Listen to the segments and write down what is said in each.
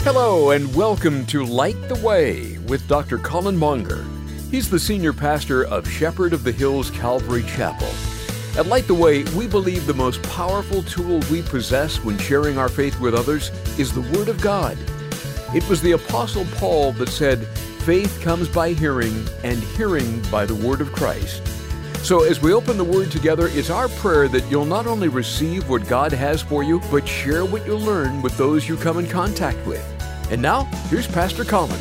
Hello and welcome to Light the Way with Dr. Colin Monger. He's the senior pastor of Shepherd of the Hills Calvary Chapel. At Light the Way, we believe the most powerful tool we possess when sharing our faith with others is the Word of God. It was the Apostle Paul that said, "Faith comes by hearing, and hearing by the Word of Christ." So as we open the Word together, it's our prayer that you'll not only receive what God has for you, but share what you learn with those you come in contact with. And now, here's Pastor Colin.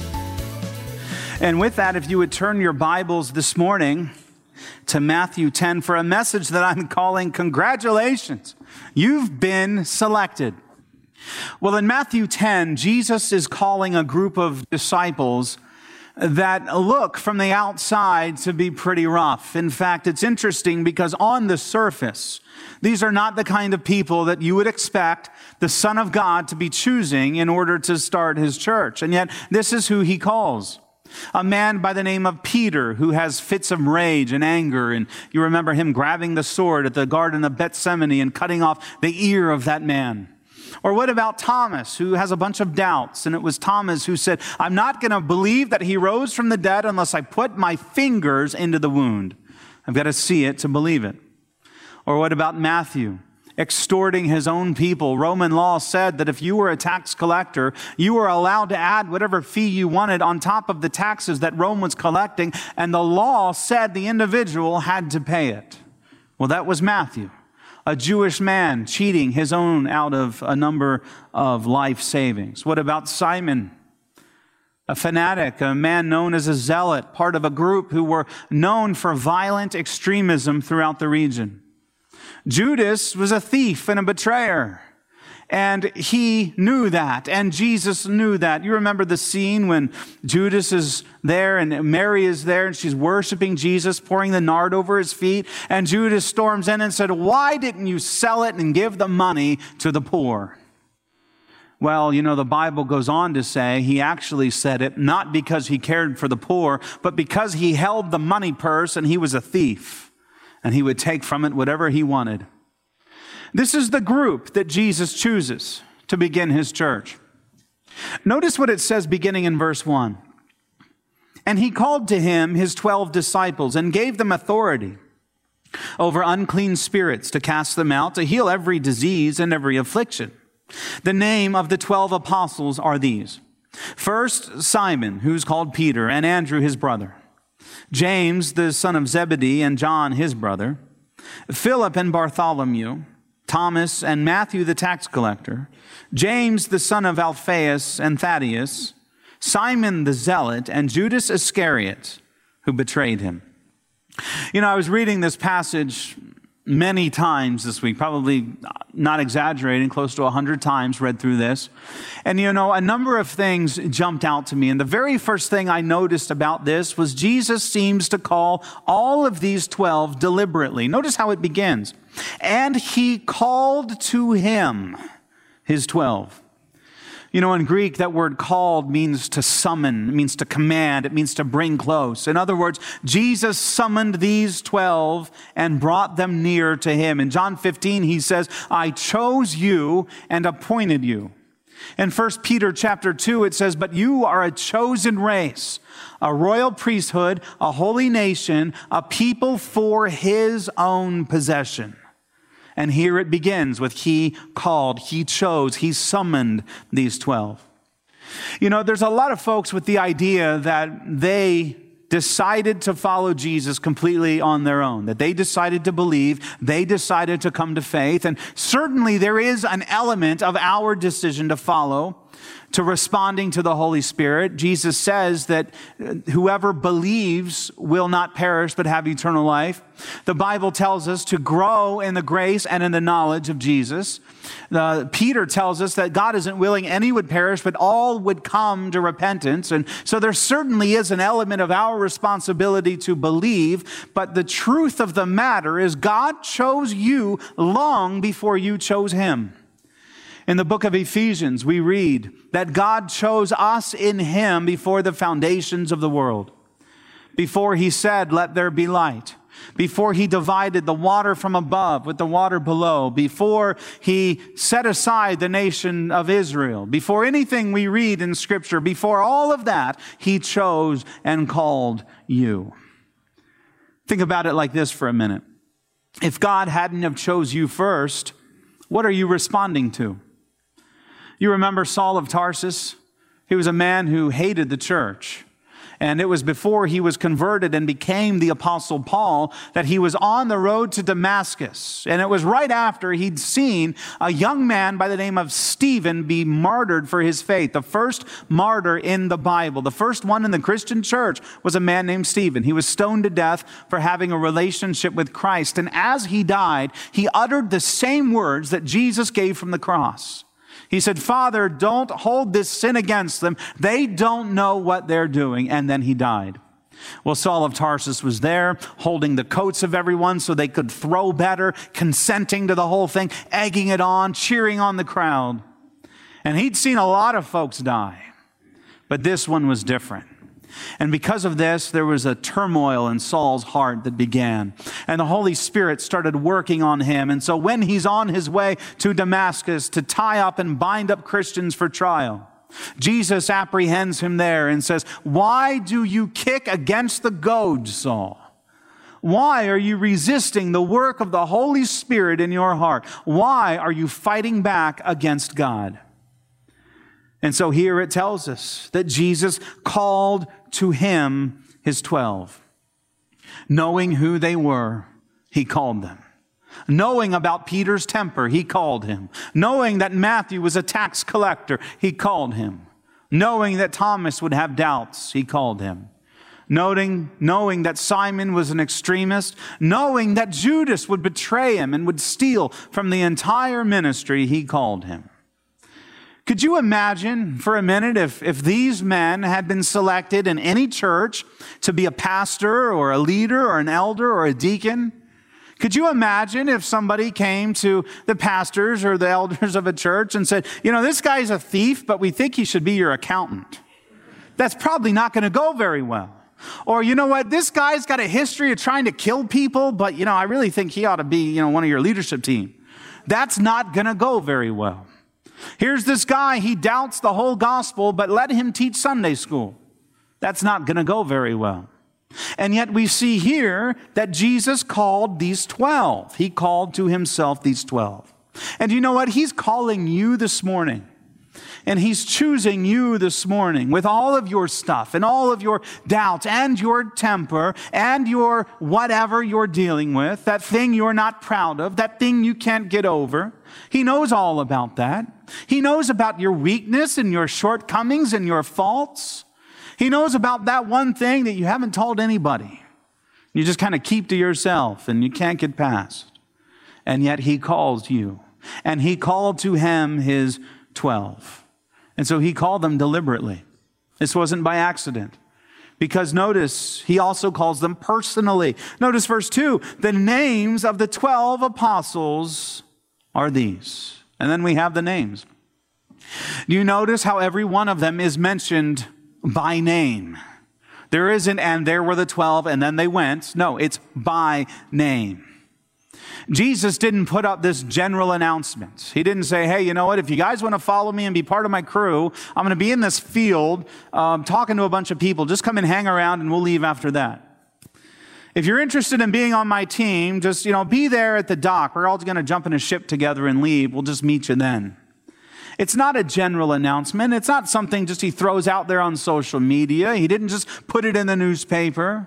And with that, if you would turn your Bibles this morning to Matthew 10 for a message that I'm calling Congratulations, You've Been Selected. Well, in Matthew 10, Jesus is calling a group of disciples that look from the outside to be pretty rough. In fact, it's interesting because on the surface, these are not the kind of people that you would expect the Son of God to be choosing in order to start his church. And yet, this is who he calls. A man by the name of Peter, who has fits of rage and anger. And you remember him grabbing the sword at the Garden of Gethsemane and cutting off the ear of that man. Or what about Thomas, who has a bunch of doubts? And it was Thomas who said, "I'm not going to believe that he rose from the dead unless I put my fingers into the wound. I've got to see it to believe it." Or what about Matthew, extorting his own people? Roman law said that if you were a tax collector, you were allowed to add whatever fee you wanted on top of the taxes that Rome was collecting, and the law said the individual had to pay it. Well, that was Matthew, a Jewish man cheating his own out of a number of life savings. What about Simon, a fanatic, a man known as a zealot, part of a group who were known for violent extremism throughout the region? Judas was a thief and a betrayer, and he knew that, and Jesus knew that. You remember the scene when Judas is there and Mary is there and she's worshiping Jesus, pouring the nard over his feet, and Judas storms in and said, "Why didn't you sell it and give the money to the poor?" Well, you know, the Bible goes on to say he actually said it not because he cared for the poor, but because he held the money purse and he was a thief, and he would take from it whatever he wanted. This is the group that Jesus chooses to begin his church. Notice what it says beginning in verse 1. "And he called to him his 12 disciples and gave them authority over unclean spirits to cast them out, to heal every disease and every affliction. The name of the 12 apostles are these: first, Simon, who's called Peter, and Andrew his brother; James, the son of Zebedee, and John his brother; Philip and Bartholomew; Thomas and Matthew the tax collector; James the son of Alphaeus and Thaddeus; Simon the zealot; and Judas Iscariot, who betrayed him." You know, I was reading this passage many times this week, probably not exaggerating, close to 100 times read through this. And you know, a number of things jumped out to me. And the very first thing I noticed about this was Jesus seems to call all of these 12 deliberately. Notice how it begins. "And he called to him his 12. You know, in Greek, that word called means to summon, it means to command, it means to bring close. In other words, Jesus summoned these 12 and brought them near to him. In John 15, he says, "I chose you and appointed you." In 1 Peter chapter 2, it says, "But you are a chosen race, a royal priesthood, a holy nation, a people for his own possession." And here it begins with he called, he chose, he summoned these 12. You know, there's a lot of folks with the idea that they decided to follow Jesus completely on their own, that they decided to believe, they decided to come to faith. And certainly there is an element of our decision to follow, to responding to the Holy Spirit. Jesus says that whoever believes will not perish but have eternal life. The Bible tells us to grow in the grace and in the knowledge of Jesus. Peter tells us that God isn't willing any would perish, but all would come to repentance. And so there certainly is an element of our responsibility to believe, but the truth of the matter is God chose you long before you chose him. In the book of Ephesians, we read that God chose us in him before the foundations of the world. Before he said, "Let there be light," before he divided the water from above with the water below, before he set aside the nation of Israel, before anything we read in Scripture, before all of that, he chose and called you. Think about it like this for a minute. If God hadn't have chose you first, what are you responding to? You remember Saul of Tarsus? He was a man who hated the church. And it was before he was converted and became the Apostle Paul that he was on the road to Damascus. And it was right after he'd seen a young man by the name of Stephen be martyred for his faith. The first martyr in the Bible, the first one in the Christian church, was a man named Stephen. He was stoned to death for having a relationship with Christ. And as he died, he uttered the same words that Jesus gave from the cross. He said, "Father, don't hold this sin against them. They don't know what they're doing." And then he died. Well, Saul of Tarsus was there holding the coats of everyone so they could throw better, consenting to the whole thing, egging it on, cheering on the crowd. And he'd seen a lot of folks die, but this one was different. And because of this, there was a turmoil in Saul's heart that began. And the Holy Spirit started working on him. And so when he's on his way to Damascus to tie up and bind up Christians for trial, Jesus apprehends him there and says, "Why do you kick against the goads, Saul? Why are you resisting the work of the Holy Spirit in your heart? Why are you fighting back against God?" And so here it tells us that Jesus called to him his 12. Knowing who they were, he called them. Knowing about Peter's temper, he called him. Knowing that Matthew was a tax collector, he called him. Knowing that Thomas would have doubts, he called him. Knowing that Simon was an extremist, knowing that Judas would betray him and would steal from the entire ministry, he called him. Could you imagine for a minute if these men had been selected in any church to be a pastor or a leader or an elder or a deacon? Could you imagine if somebody came to the pastors or the elders of a church and said, "This guy's a thief, but we think he should be your accountant"? That's probably not going to go very well. Or, "You know what, this guy's got a history of trying to kill people, but, I really think he ought to be, one of your leadership team." That's not going to go very well. Here's this guy, he doubts the whole gospel, but let him teach Sunday school. That's not going to go very well. And yet we see here that Jesus called these 12. He called to himself these 12. And you know what? He's calling you this morning. And he's choosing you this morning with all of your stuff and all of your doubts and your temper and your whatever you're dealing with, that thing you're not proud of, that thing you can't get over. He knows all about that. He knows about your weakness and your shortcomings and your faults. He knows about that one thing that you haven't told anybody. You just kind of keep to yourself and you can't get past. And yet he calls you. And he called to him his 12. And so he called them deliberately. This wasn't by accident. Because notice, he also calls them personally. Notice verse 2, the names of the 12 apostles are these. And then we have the names. Do you notice how every one of them is mentioned by name? There isn't, "and there were the 12, and then they went." No, it's by name. Jesus didn't put up this general announcement. He didn't say, "Hey, you know what? If you guys want to follow me and be part of my crew, I'm going to be in this field talking to a bunch of people. Just come and hang around and we'll leave after that. If you're interested in being on my team, just, be there at the dock. We're all going to jump in a ship together and leave. We'll just meet you then." It's not a general announcement. It's not something just he throws out there on social media. He didn't just put it in the newspaper.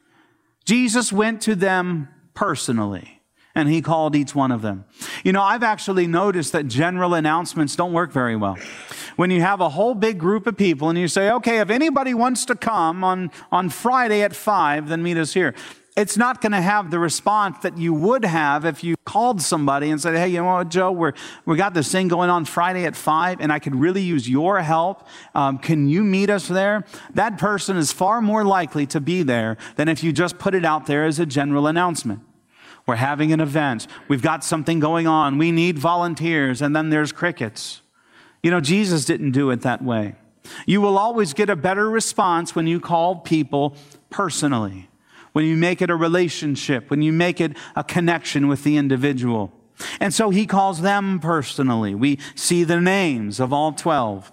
Jesus went to them personally, and he called each one of them. I've actually noticed that general announcements don't work very well. When you have a whole big group of people and you say, "Okay, if anybody wants to come on Friday at 5, then meet us here." It's not going to have the response that you would have if you called somebody and said, "Hey, you know what, Joe, we got this thing going on Friday at 5, and I could really use your help. Can you meet us there?" That person is far more likely to be there than if you just put it out there as a general announcement. We're having an event. We've got something going on. We need volunteers, and then there's crickets. Jesus didn't do it that way. You will always get a better response when you call people personally. when you make it a relationship, when you make it a connection with the individual. And so he calls them personally. We see the names of all 12.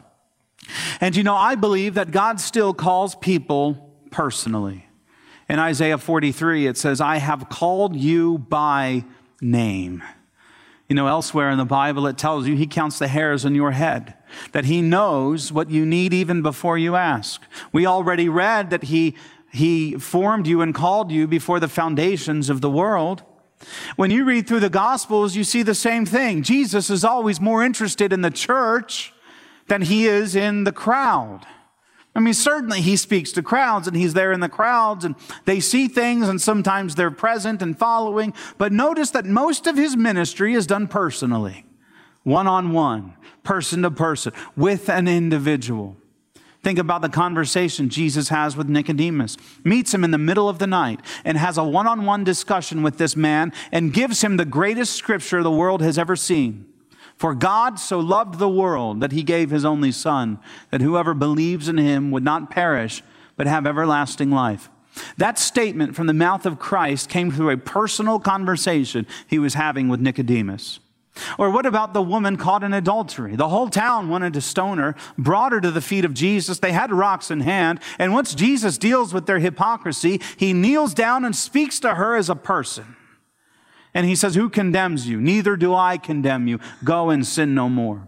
And I believe that God still calls people personally. In Isaiah 43, it says, I have called you by name. Elsewhere in the Bible, it tells you he counts the hairs on your head, that he knows what you need even before you ask. We already read that he formed you and called you before the foundations of the world. When you read through the Gospels, you see the same thing. Jesus is always more interested in the church than he is in the crowd. Certainly he speaks to crowds and he's there in the crowds and they see things and sometimes they're present and following. But notice that most of his ministry is done personally, one-on-one, person to person, with an individual. Think about the conversation Jesus has with Nicodemus, meets him in the middle of the night and has a one-on-one discussion with this man and gives him the greatest scripture the world has ever seen. For God so loved the world that he gave his only Son, that whoever believes in him would not perish, but have everlasting life. That statement from the mouth of Christ came through a personal conversation he was having with Nicodemus. Or what about the woman caught in adultery? The whole town wanted to stone her, brought her to the feet of Jesus. They had rocks in hand. And once Jesus deals with their hypocrisy, he kneels down and speaks to her as a person. And he says, who condemns you? Neither do I condemn you. Go and sin no more.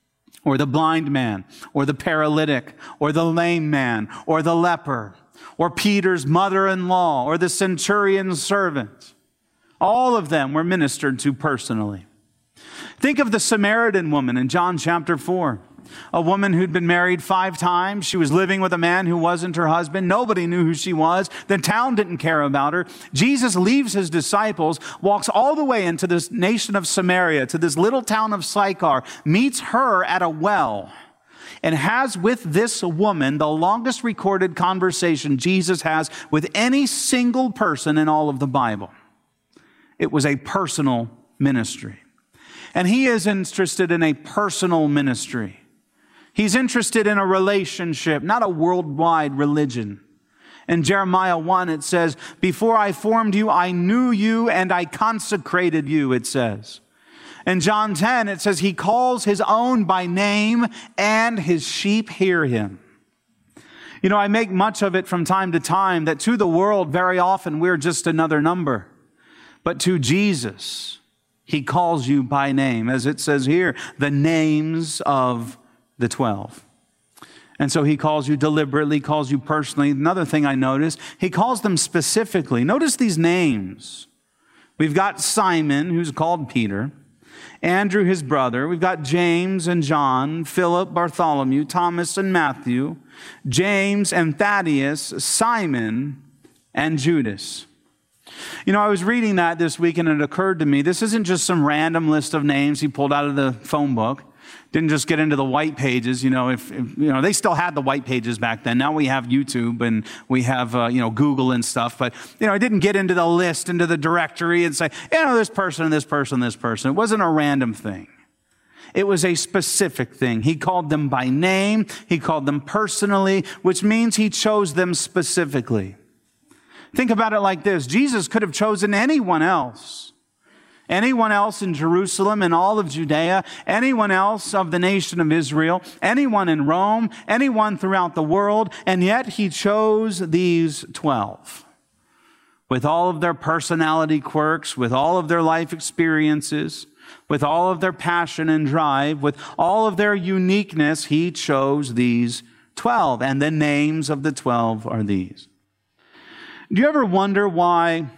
Or the blind man, or the paralytic, or the lame man, or the leper, or Peter's mother-in-law, or the centurion's servant. All of them were ministered to personally. Think of the Samaritan woman in John chapter 4. A woman who'd been married 5 times. She was living with a man who wasn't her husband. Nobody knew who she was. The town didn't care about her. Jesus leaves his disciples, walks all the way into this nation of Samaria, to this little town of Sychar, meets her at a well, and has with this woman the longest recorded conversation Jesus has with any single person in all of the Bible. It was a personal ministry. And he is interested in a personal ministry. He's interested in a relationship, not a worldwide religion. In Jeremiah 1, it says, before I formed you, I knew you and I consecrated you, it says. In John 10, it says, he calls his own by name and his sheep hear him. I make much of it from time to time that to the world, very often we're just another number. But to Jesus, he calls you by name. As it says here, the names of the 12. And so he calls you deliberately, calls you personally. Another thing I noticed, he calls them specifically. Notice these names. We've got Simon, who's called Peter, Andrew, his brother. We've got James and John, Philip, Bartholomew, Thomas and Matthew, James and Thaddeus, Simon and Judas. I was reading that this week and it occurred to me, this isn't just some random list of names he pulled out of the phone book. Didn't just get into the white pages, if they still had the white pages back then. Now we have YouTube and we have, Google and stuff. But, I didn't get into the list, into the directory and say, this person, this person, this person. It wasn't a random thing. It was a specific thing. He called them by name. He called them personally, which means he chose them specifically. Think about it like this. Jesus could have chosen anyone else. Anyone else in Jerusalem and all of Judea, anyone else of the nation of Israel, anyone in Rome, anyone throughout the world, and yet he chose these 12. With all of their personality quirks, with all of their life experiences, with all of their passion and drive, with all of their uniqueness, he chose these 12. And the names of the 12 are these. Do you ever wonder why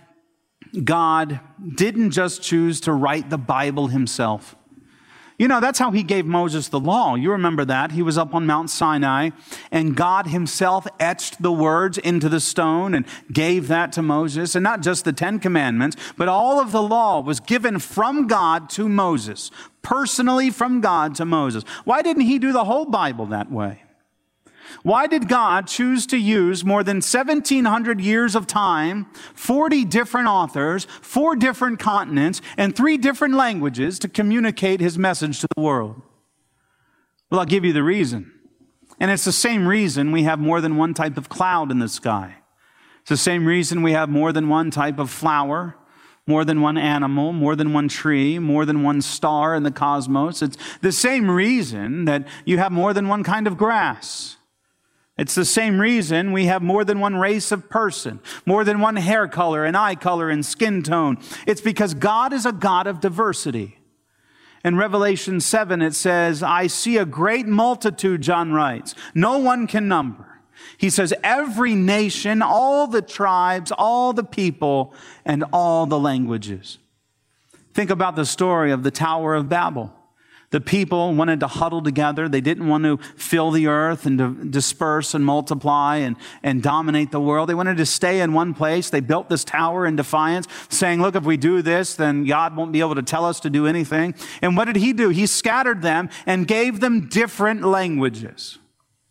God didn't just choose to write the Bible himself? That's how he gave Moses the law. You remember that. He was up on Mount Sinai, and God himself etched the words into the stone and gave that to Moses. And not just the 10 Commandments, but all of the law was given from God to Moses, personally from God to Moses. Why didn't he do the whole Bible that way? Why did God choose to use more than 1,700 years of time, 40 different authors, 4 different continents, and 3 different languages to communicate his message to the world? Well, I'll give you the reason. And it's the same reason we have more than one type of cloud in the sky. It's the same reason we have more than one type of flower, more than one animal, more than one tree, more than one star in the cosmos. It's the same reason that you have more than one kind of grass. It's the same reason we have more than one race of person, more than one hair color and eye color and skin tone. It's because God is a God of diversity. In Revelation 7, it says, I see a great multitude, John writes, no one can number. He says, every nation, all the tribes, all the people, and all the languages. Think about the story of the Tower of Babel. The people wanted to huddle together. They didn't want to fill the earth and to disperse and multiply and dominate the world. They wanted to stay in one place. They built this tower in defiance, saying, look, if we do this, then God won't be able to tell us to do anything. And what did he do? He scattered them and gave them different languages.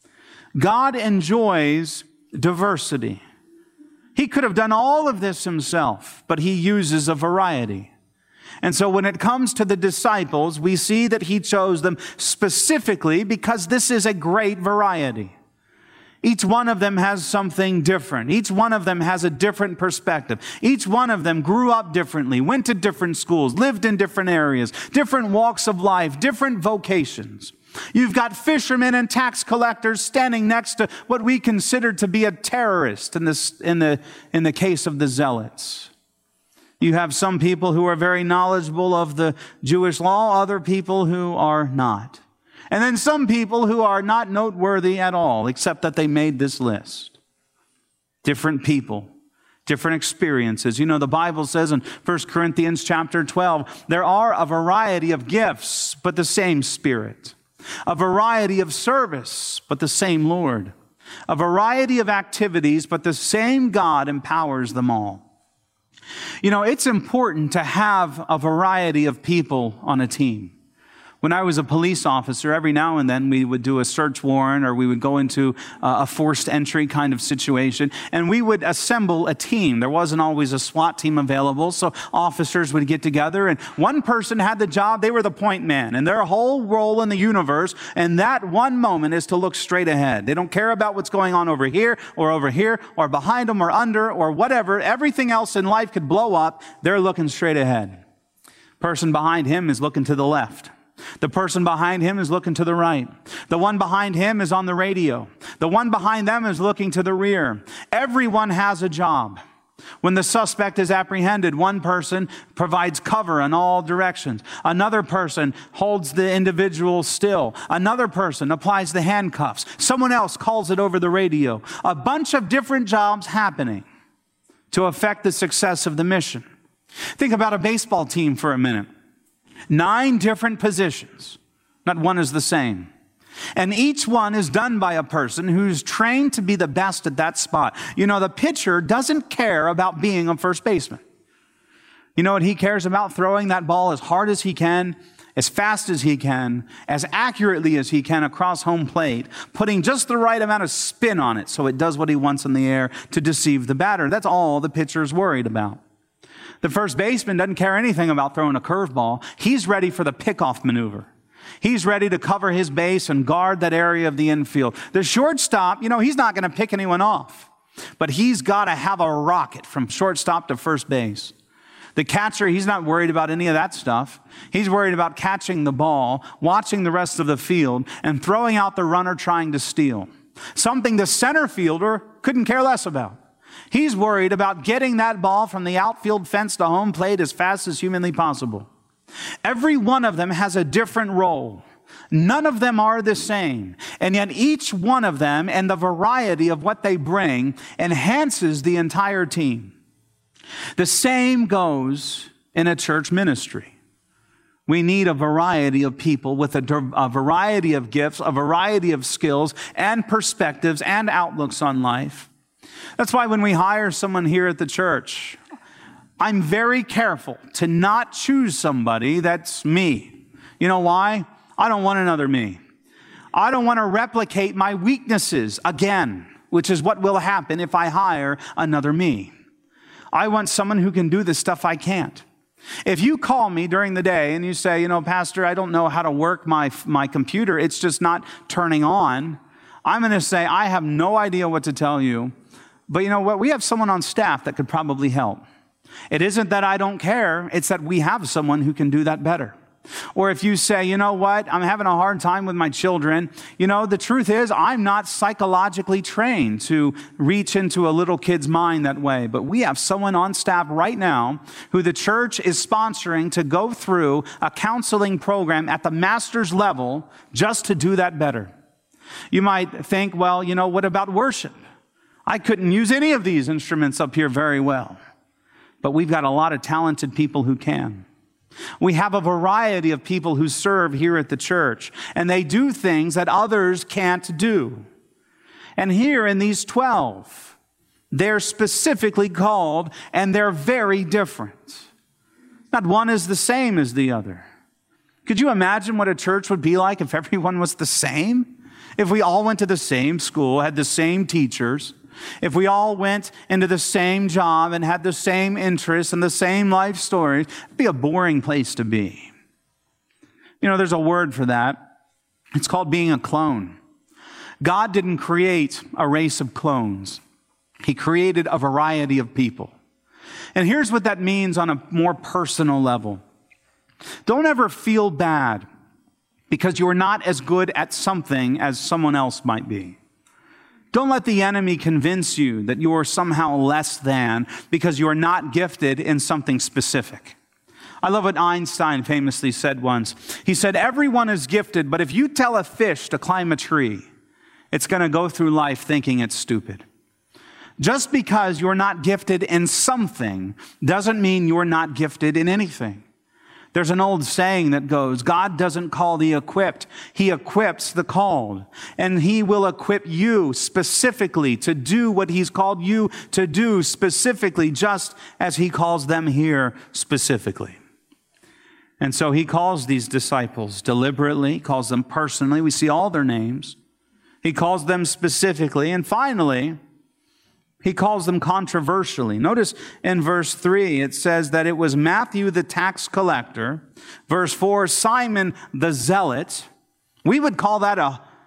God enjoys diversity. He could have done all of this himself, but he uses a variety. And so when it comes to the disciples, we see that he chose them specifically because this is a great variety. Each one of them has something different. Each one of them has a different perspective. Each one of them grew up differently, went to different schools, lived in different areas, different walks of life, different vocations. You've got fishermen and tax collectors standing next to what we consider to be a terrorist in the case of the Zealots. You have some people who are very knowledgeable of the Jewish law, other people who are not. And then some people who are not noteworthy at all, except that they made this list. Different people, different experiences. You know, the Bible says in 1 Corinthians chapter 12, there are a variety of gifts, but the same Spirit. A variety of service, but the same Lord. A variety of activities, but the same God empowers them all. You know, it's important to have a variety of people on a team. When I was a police officer, every now and then we would do a search warrant or we would go into a forced entry kind of situation, and we would assemble a team. There wasn't always a SWAT team available, so officers would get together, and one person had the job. They were the point man, and their whole role in the universe, and that one moment is to look straight ahead. They don't care about what's going on over here or behind them or under or whatever. Everything else in life could blow up. They're looking straight ahead. Person behind him is looking to the left. The person behind him is looking to the right. The one behind him is on the radio. The one behind them is looking to the rear. Everyone has a job. When the suspect is apprehended, one person provides cover in all directions. Another person holds the individual still. Another person applies the handcuffs. Someone else calls it over the radio. A bunch of different jobs happening to affect the success of the mission. Think about a baseball team for a minute. 9 different positions. Not one is the same. And each one is done by a person who's trained to be the best at that spot. You know, the pitcher doesn't care about being a first baseman. You know what he cares about? Throwing that ball as hard as he can, as fast as he can, as accurately as he can across home plate, putting just the right amount of spin on it so it does what he wants in the air to deceive the batter. That's all the pitcher's worried about. The first baseman doesn't care anything about throwing a curveball. He's ready for the pickoff maneuver. He's ready to cover his base and guard that area of the infield. The shortstop, you know, he's not going to pick anyone off, but he's got to have a rocket from shortstop to first base. The catcher, he's not worried about any of that stuff. He's worried about catching the ball, watching the rest of the field, and throwing out the runner trying to steal. Something the center fielder couldn't care less about. He's worried about getting that ball from the outfield fence to home plate as fast as humanly possible. Every one of them has a different role. None of them are the same. And yet each one of them and the variety of what they bring enhances the entire team. The same goes in a church ministry. We need a variety of people with a variety of gifts, a variety of skills and perspectives and outlooks on life. That's why when we hire someone here at the church, I'm very careful to not choose somebody that's me. You know why? I don't want another me. I don't want to replicate my weaknesses again, which is what will happen if I hire another me. I want someone who can do the stuff I can't. If you call me during the day and you say, you know, Pastor, I don't know how to work my computer, it's just not turning on, I'm going to say, I have no idea what to tell you. But you know what? We have someone on staff that could probably help. It isn't that I don't care. It's that we have someone who can do that better. Or if you say, you know what, I'm having a hard time with my children. You know, the truth is I'm not psychologically trained to reach into a little kid's mind that way. But we have someone on staff right now who the church is sponsoring to go through a counseling program at the master's level just to do that better. You might think, well, you know, what about worship? I couldn't use any of these instruments up here very well. But we've got a lot of talented people who can. We have a variety of people who serve here at the church, and they do things that others can't do. And here in these 12, they're specifically called, and they're very different. Not one is the same as the other. Could you imagine what a church would be like if everyone was the same? If we all went to the same school, had the same teachers, if we all went into the same job and had the same interests and the same life stories, it'd be a boring place to be. You know, there's a word for that. It's called being a clone. God didn't create a race of clones. He created a variety of people. And here's what that means on a more personal level. Don't ever feel bad because you're not as good at something as someone else might be. Don't let the enemy convince you that you are somehow less than because you are not gifted in something specific. I love what Einstein famously said once. He said, everyone is gifted, but if you tell a fish to climb a tree, it's going to go through life thinking it's stupid. Just because you're not gifted in something doesn't mean you're not gifted in anything. There's an old saying that goes, God doesn't call the equipped, He equips the called. And He will equip you specifically to do what He's called you to do specifically, just as He calls them here specifically. And so He calls these disciples deliberately, calls them personally. We see all their names. He calls them specifically. And finally, He calls them controversially. Notice in verse 3, it says that it was Matthew the tax collector. Verse 4, Simon the zealot. We would call that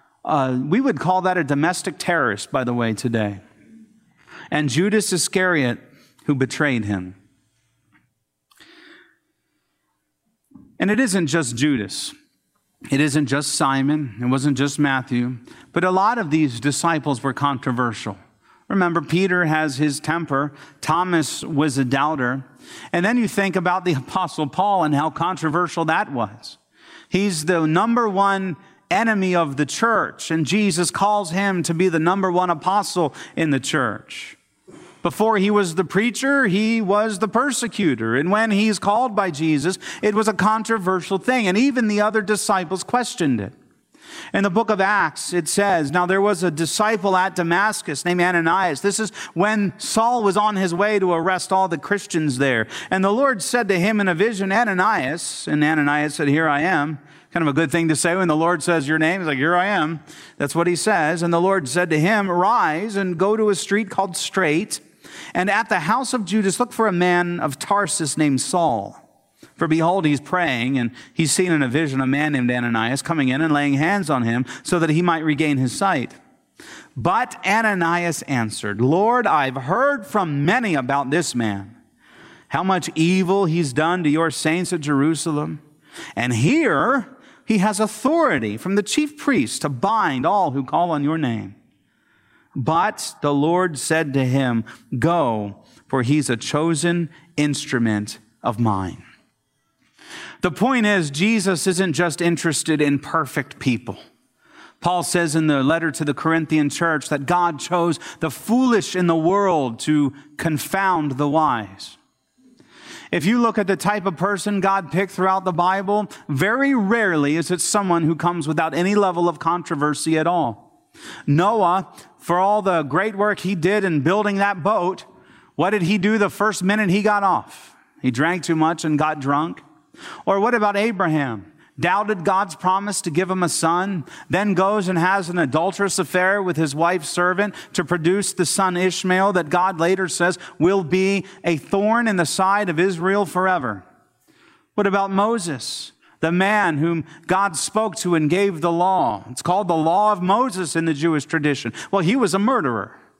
a domestic terrorist, by the way, today. And Judas Iscariot, who betrayed Him. And it isn't just Judas. It isn't just Simon. It wasn't just Matthew. But a lot of these disciples were controversial. Remember, Peter has his temper. Thomas was a doubter. And then you think about the Apostle Paul and how controversial that was. He's the number one enemy of the church, and Jesus calls him to be the number one apostle in the church. Before he was the preacher, he was the persecutor. And when he's called by Jesus, it was a controversial thing. And even the other disciples questioned it. In the book of Acts, it says, now there was a disciple at Damascus named Ananias. This is when Saul was on his way to arrest all the Christians there. And the Lord said to him in a vision, Ananias. And Ananias said, here I am. Kind of a good thing to say when the Lord says your name. He's like, here I am. That's what he says. And the Lord said to him, rise and go to a street called Straight. And at the house of Judas, look for a man of Tarsus named Saul. For behold, he's praying, and he's seen in a vision a man named Ananias coming in and laying hands on him so that he might regain his sight. But Ananias answered, Lord, I've heard from many about this man, how much evil he's done to your saints at Jerusalem. And here he has authority from the chief priests to bind all who call on your name. But the Lord said to him, go, for he's a chosen instrument of mine. The point is, Jesus isn't just interested in perfect people. Paul says in the letter to the Corinthian church that God chose the foolish in the world to confound the wise. If you look at the type of person God picked throughout the Bible, very rarely is it someone who comes without any level of controversy at all. Noah, for all the great work he did in building that boat, what did he do the first minute he got off? He drank too much and got drunk. Or what about Abraham? Doubted God's promise to give him a son, then goes and has an adulterous affair with his wife's servant to produce the son Ishmael that God later says will be a thorn in the side of Israel forever. What about Moses, the man whom God spoke to and gave the law? It's called the law of Moses in the Jewish tradition. Well, he was a murderer.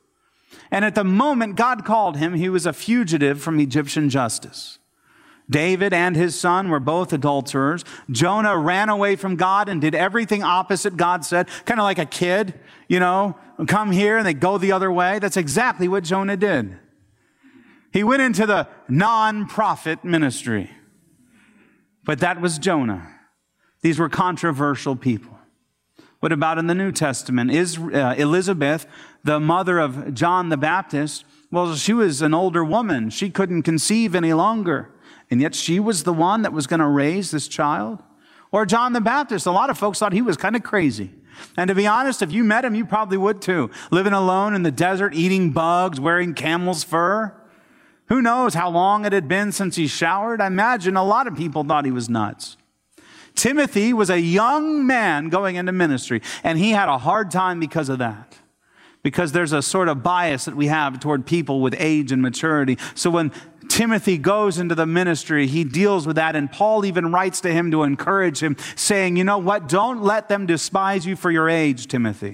And at the moment God called him, he was a fugitive from Egyptian justice. David and his son were both adulterers. Jonah ran away from God and did everything opposite God said, kind of like a kid, come here and they go the other way. That's exactly what Jonah did. He went into the non-profit ministry. But that was Jonah. These were controversial people. What about in the New Testament? Elizabeth, the mother of John the Baptist, well, she was an older woman. She couldn't conceive any longer. And yet she was the one that was going to raise this child. Or John the Baptist. A lot of folks thought he was kind of crazy. And to be honest, if you met him, you probably would too. Living alone in the desert, eating bugs, wearing camel's fur. Who knows how long it had been since he showered? I imagine a lot of people thought he was nuts. Timothy was a young man going into ministry, and he had a hard time because of that. Because there's a sort of bias that we have toward people with age and maturity. So when Timothy goes into the ministry, he deals with that, and Paul even writes to him to encourage him, saying, you know what, don't let them despise you for your age, Timothy.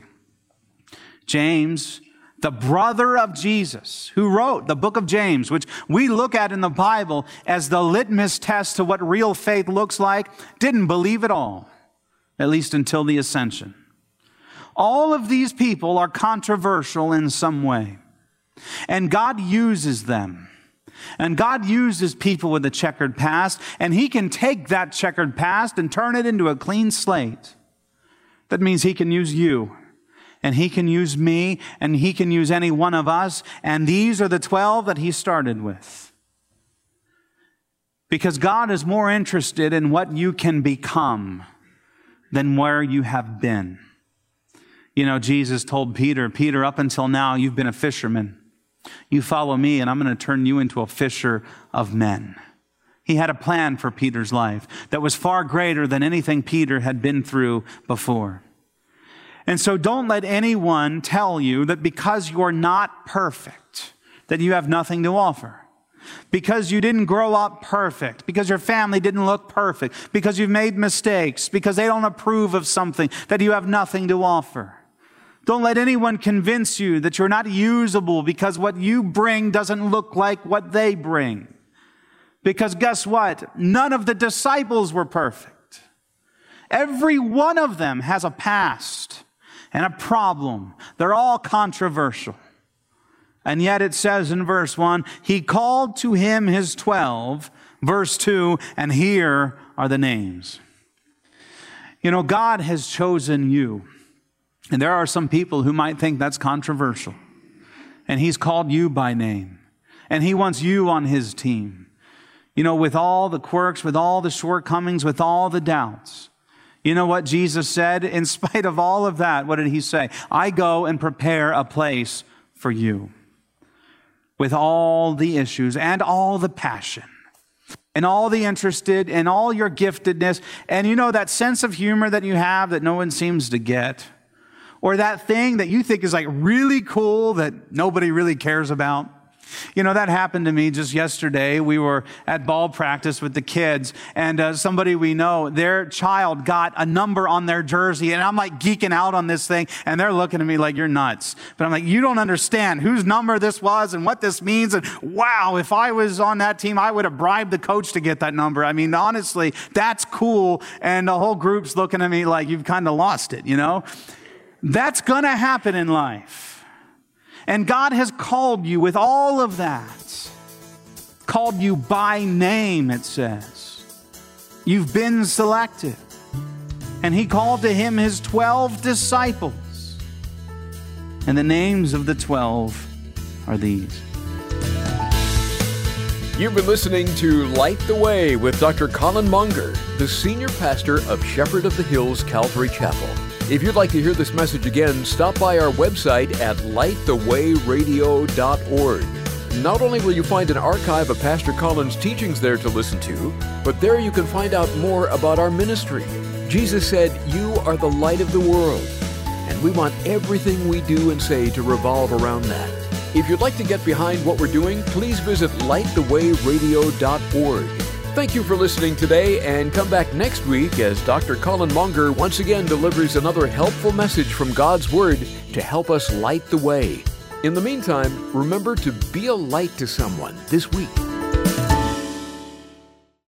James, the brother of Jesus, who wrote the book of James, which we look at in the Bible as the litmus test to what real faith looks like, didn't believe at all, at least until the ascension. All of these people are controversial in some way, and God uses them. And God uses people with a checkered past, and he can take that checkered past and turn it into a clean slate. That means he can use you. And he can use me, and he can use any one of us. And these are the 12 that he started with. Because God is more interested in what you can become than where you have been. Jesus told Peter, up until now, you've been a fisherman. You follow me, and I'm going to turn you into a fisher of men. He had a plan for Peter's life that was far greater than anything Peter had been through before. And so don't let anyone tell you that because you're not perfect, that you have nothing to offer. Because you didn't grow up perfect, because your family didn't look perfect, because you've made mistakes, because they don't approve of something, that you have nothing to offer. Don't let anyone convince you that you're not usable because what you bring doesn't look like what they bring. Because guess what? None of the disciples were perfect. Every one of them has a past and a problem. They're all controversial. And yet it says in verse 1, he called to him his 12, verse 2, and here are the names. God has chosen you. And there are some people who might think that's controversial. And he's called you by name. And he wants you on his team. With all the quirks, with all the shortcomings, with all the doubts. You know what Jesus said? In spite of all of that, what did he say? I go and prepare a place for you. With all the issues and all the passion. And all the interested and all your giftedness. And that sense of humor that you have that no one seems to get. Or that thing that you think is like really cool that nobody really cares about. That happened to me just yesterday. We were at ball practice with the kids, and somebody we know, their child got a number on their jersey, and I'm like geeking out on this thing, and they're looking at me like, you're nuts. But I'm like, you don't understand whose number this was and what this means, and wow, if I was on that team, I would have bribed the coach to get that number. I mean, honestly, that's cool, and the whole group's looking at me like, you've kind of lost it, That's going to happen in life. And God has called you with all of that. Called you by name, it says. You've been selected. And he called to him his 12 disciples. And the names of the 12 are these. You've been listening to Light the Way with Dr. Colin Munger, the senior pastor of Shepherd of the Hills Calvary Chapel. If you'd like to hear this message again, stop by our website at lightthewayradio.org. Not only will you find an archive of Pastor Colin's teachings there to listen to, but there you can find out more about our ministry. Jesus said, "You are the light of the world," and we want everything we do and say to revolve around that. If you'd like to get behind what we're doing, please visit lightthewayradio.org. Thank you for listening today, and come back next week as Dr. Colin Munger once again delivers another helpful message from God's Word to help us light the way. In the meantime, remember to be a light to someone this week.